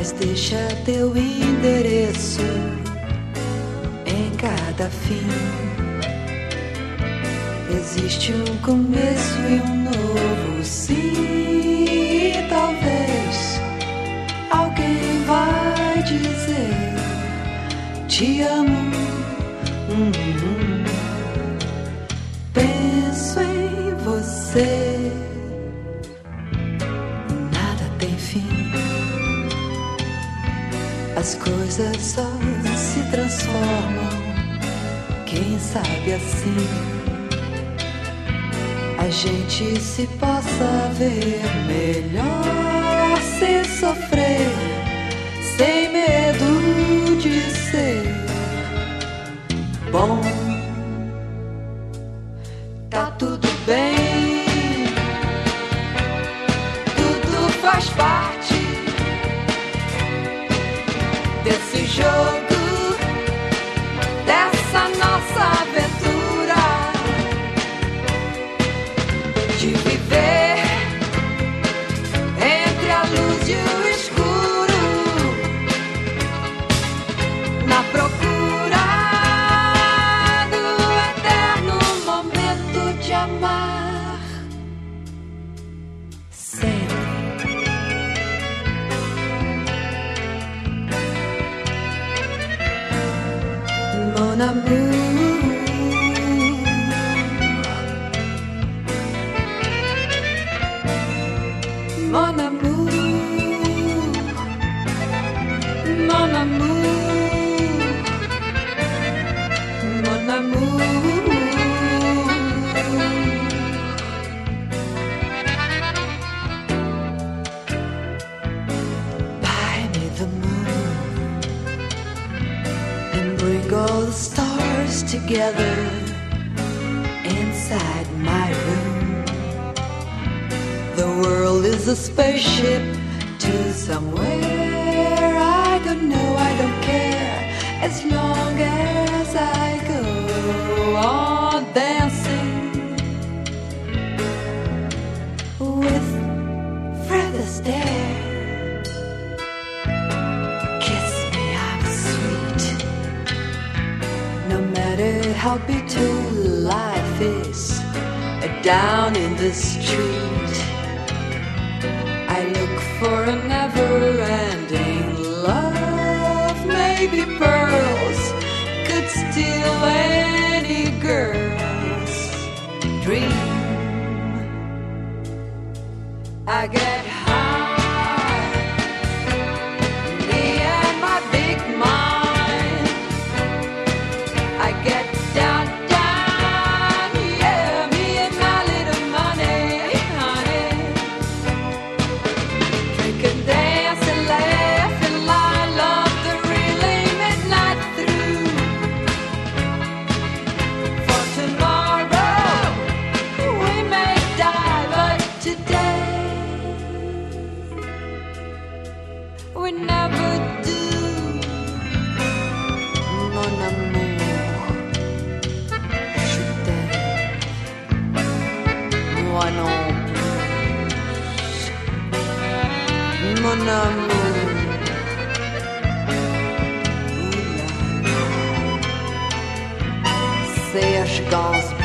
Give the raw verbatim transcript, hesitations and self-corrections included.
Mas deixa teu endereço em cada fim. Existe um começo e um novo sim. E talvez alguém vai dizer te amo. Hum, penso em você. Nada tem fim. As coisas só se transformam. Quem sabe assim a gente se possa ver melhor, sem sofrer, sem medo de ser bom. Tá tudo bem, tudo faz parte desse jogo, dessa nossa aventura de viver entre a luz e o escuro, na procura do eterno momento de amar sempre. Mon amour, mon amour, mon amour, mon amour. Buy me the moon and bring all the stars together inside my room. The world is a spaceship to somewhere I don't know, I don't care, as long as I go on dancing with Fred Astaire. Kiss me, I'm sweet, no matter how bitter life is down in the street. I look for a never-ending love. Maybe pearls could steal any girl's dream. I get high, me and my big mind. I get down, down, yeah, me and my little money, honey. Drink and dance and laugh and lie, love the really midnight through. For tomorrow we may die, but today we never do. Mon amour, je t'aime, moi non plus. Mon amour, oula, c'est je pense